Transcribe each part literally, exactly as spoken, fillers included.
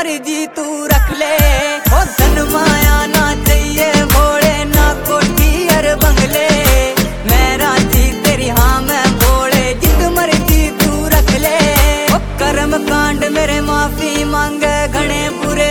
मर्जी तू रख ले। ओ धन माया ना चाहिए भोले, ना कोठी और बंगले, मैं राजी तेरी हाँ मैं भोले, जित मर्जी तू रख ले। ओ कर्म कांड मेरे माफी मांगे घने बुरे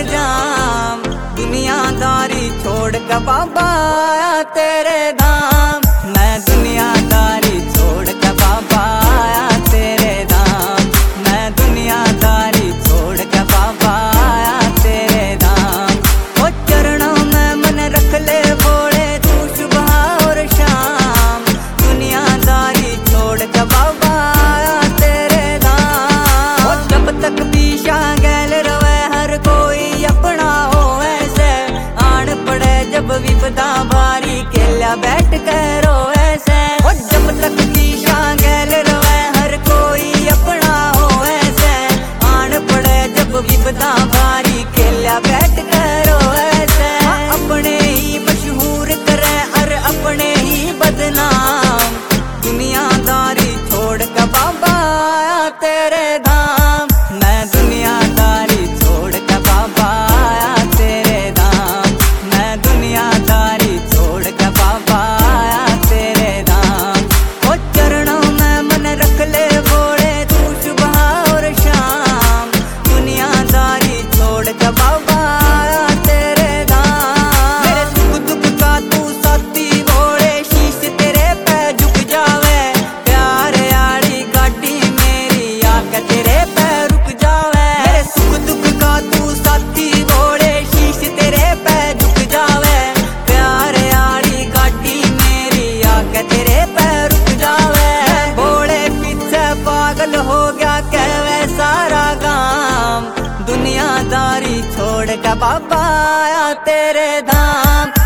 अंजाम, दुनियादारी छोड़ के बाबा आया तेरे धाम, मैं दुनियादारी छोड़ के बाबा आया तेरे धाम, मैं दुनियादारी छोड़ के बाबा आया तेरे धाम। ओ चरणों में मन रख ले भोले तू सुबह और शाम, दुनियादारी छोड़ के बाबा आया तेरे धाम। ओ जब तक पीछा गैल रवे हर कोई अपना हो ऐसे, आन पड़े जब विपदा भारी केला बैठ कर रो ऐसे। ओ जब तक पीछा गैल रवे हर कोई अपना हो ऐसे, आन पड़े जब विपदा भारी केला बैठ कर रो ऐसे। अपने ही मशहूर करे और अपने ही बदनाम, दुनियादारी छोड़ के बाबा आया तेरे धाम, मैं दुनियादारी छोड़ के बाबा आया तेरे धाम, मैं दुनियादारी छोड़ के बाबा आया तेरे धाम। ओ चरणों में मन रख ले भोले तू सुबह और शाम, दुनियादारी छोड़ के बाबा आया तेरे धाम। मेरे सुख दुख का तू साथी भोले, शीश तेरे पे झुक जावे, प्यार आड़ी गाड़ी मेरी आके तेरे पे रुक जावे। मेरे सुख दुख का तू साथी भोले, शीश तेरे पे झुक जावे, प्यार आड़ी गाड़ी मेरी आके तेरे पे रुक जावे। भोले पीछे पागल हो गया कहवे सारा गांव, दुनियादारी छोड़ के बाबा आया तेरे धाम।